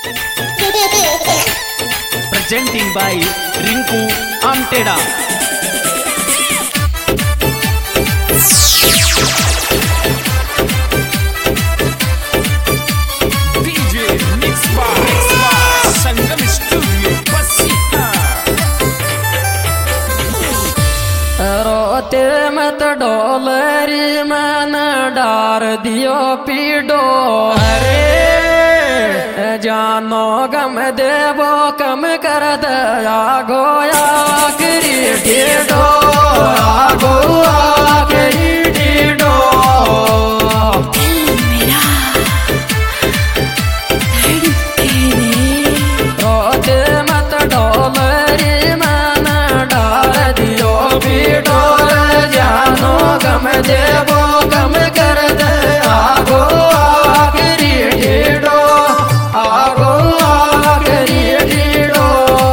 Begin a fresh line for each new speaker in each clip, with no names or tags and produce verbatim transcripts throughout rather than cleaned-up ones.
Presenting by Rinku Amteda. D J Mix by Sangam Studio Pasita.
रोते मत डोलरी मन डार दियो पीडो अरे जानो गम देवो कम कर दया गोया करी ढीडो आगो आखरी ढीडो रोते मत डोलरी मन डार दियो पीडो जानो गम देवो कम कर दया गो आखरी ढीडो आगो आखरी ढीडो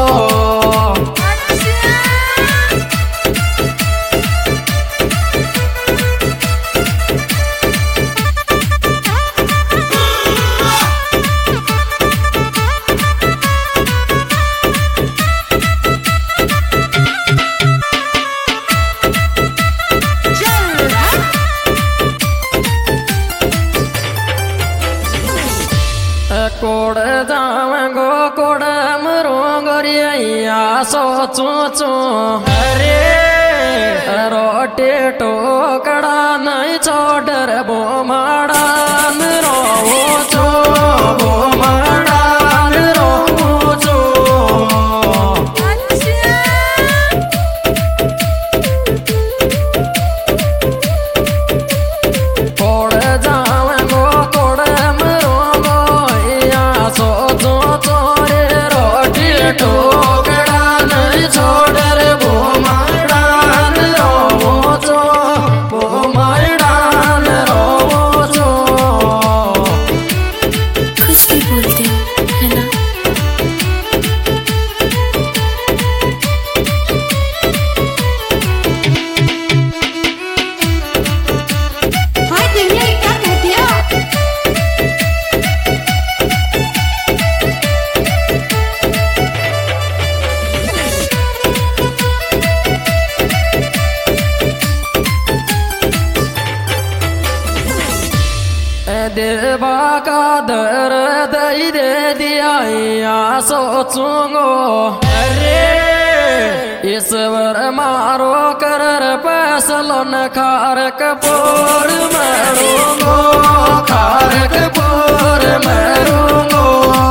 कोड़ जावंगो कोड़ मरोंगरिया सोचो चो अरे रोटे टोकड़ा नहीं छोड़ बो माड़ा रो चो बो माड़ा रो चो कोड़ जावंगो कोड़ मरोंगो सोचो चोरे रोटी टोकड़ा नहीं छोड़ रे वो माड़ान रो चो वो माड़ान रो चो
कुछ भी बोलते हो है ना।
हाय दुनिया ये क्या कहती है।
देवा का दर दई दे दिया या सोचूंगो अरे ईश्वर मारो कर फैसलो न खारक पोर मरूंगो खारक पोर मरूंगो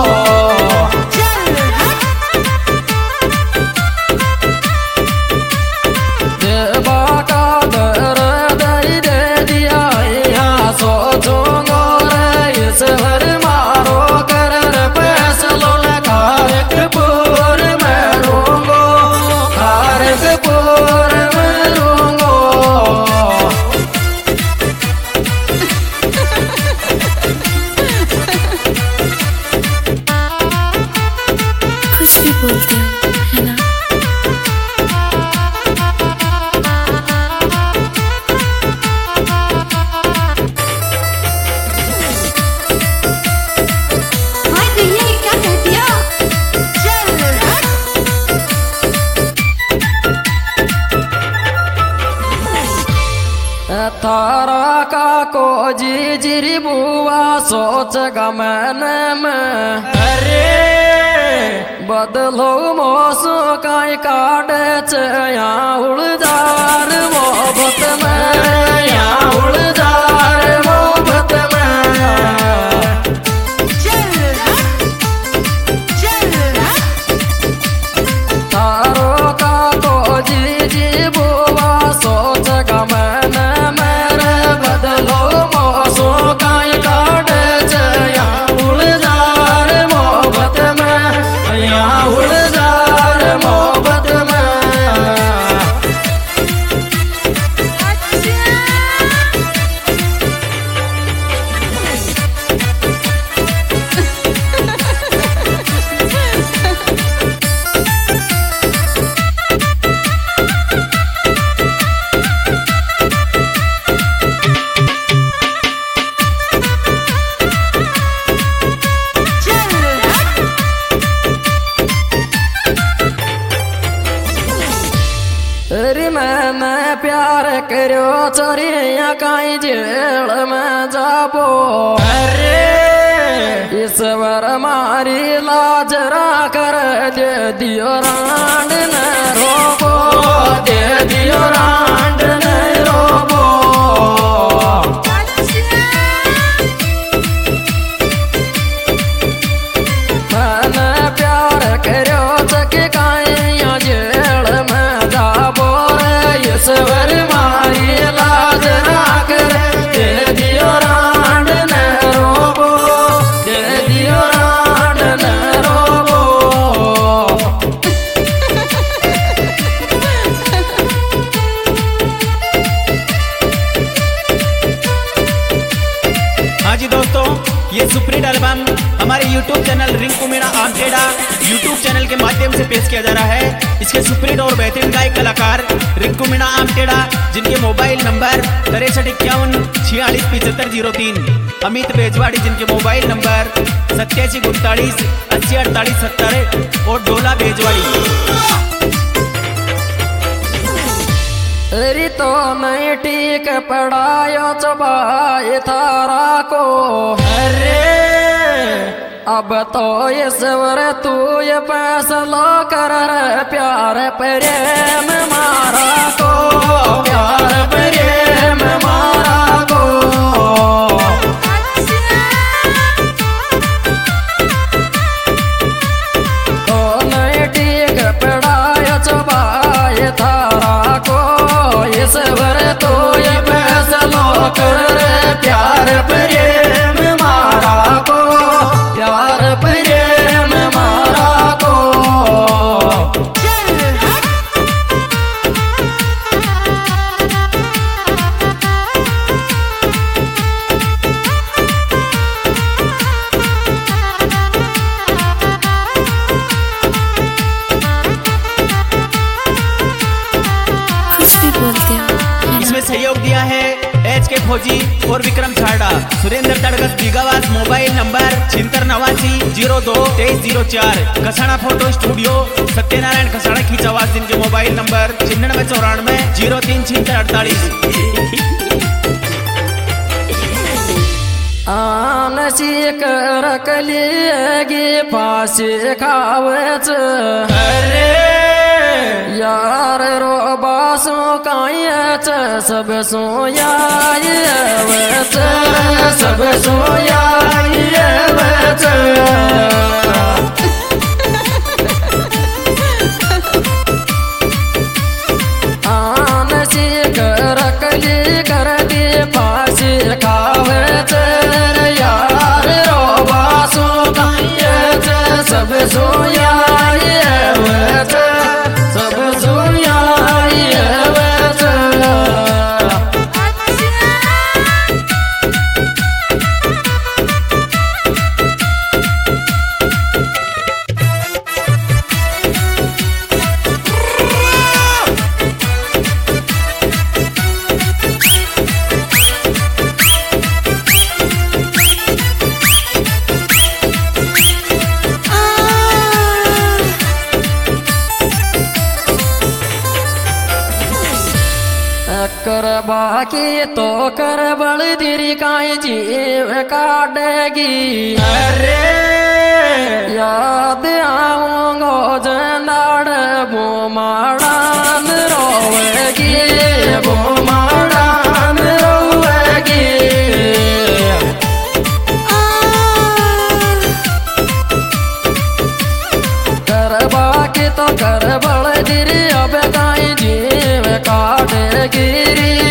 देवा का दर दई दे दिया या सोचूंगो ईश्वर मारो कर फैसलो न खारक पोर मरूंगो खारक पोर मरूंगो
कुछ भी बोलते हो है ना।
हाय दुनिया ये क्या कहती है।
थारा का को जी जिरी बुआ सोच गमन में अरे बदलो मोसो काई काटे चया उड़दार मोहब्बत में या उड़दार मोहब्बत में तारो का को जी जी बुआ सोच गमन मेरे बदलो मोसो काई काटे चया उड़दार मोहब्बत में या उड़दार मोहब्बत में करो चोरिया काई जेल में जाबो। अरे ईश्वर मारी लाज कर दे दियो रांड न रोबो, दे दियो रांड न रोबो। मैंने प्यार करो चके काइया जेल में जाबो रे ईश्वर मारी लाज कर दे दियो रांड न रोबो, दे दियो रांड न रोबो।
हाँ जी दोस्तों, ये सुप्रीत एल्बम हमारे YouTube channel Rinku Meena Amteda YouTube channel के माध्यम से पेश किया जा रहा है। इसके सुप्रीत और बेहतरीन गायक कलाकार रिंकू मीणा आमटेड़ा, जिनके मोबाइल नंबर तिरसठ इक्यावन छियालीस पिछहत्तर जीरो तीन। अमित बेजवाड़ी, जिनके मोबाइल नंबर सत्यासी उनतालीस अस्सी अड़तालीस सत्तर। और डोला बेजवाड़ी।
अरे तो नहीं ठीक पढ़ायो चबाए थारा को। अरे अब तो ईश्वर तू ये फैसला कर प्यार प्रेम मारा को, प्यार प्रेम मारा को। तो नहीं ठीक पढ़ायो चबाए थारा को, ईश्वर तो ये फैसला कर प्यार प्रेम मारा को, प्यार प्रेम मारा को।
कुछ भी बोलते हो, है ना?
इसमें सहयोग दिया है एच के फौजी और विक्रम छाड़ा। सुरेंद्र तड़गस बीगावास, मोबाइल नंबर छिहत्तर नवासी जीरो दो तेईस जीरो चार। खसाना फोटो स्टूडियो सत्यनारायण खसाना खींचावास, जिनके मोबाइल नंबर छिन्नवे चौरानवे जीरो तीन छिहत्तर अड़तालीस।
आन सीख रखलिएगी फांसी खावच। अरे यार रो बासो कायच सब सोयाय वच, सब सोयाय वच। आन सीख रखली कर दी फांसी खावच। यार रो बासो कायच सब सोयाय वच, सब सोयाय वच। कर बाकी तो कर बल दिरी काई जीव काटेगी। अरे याद आऊंगो जनाड़ बोमाड़ान रोवेगी, बोमाड़ान रोवेगी। कर बाकी तो कर बल दिरी अब काई जीव काटेगी।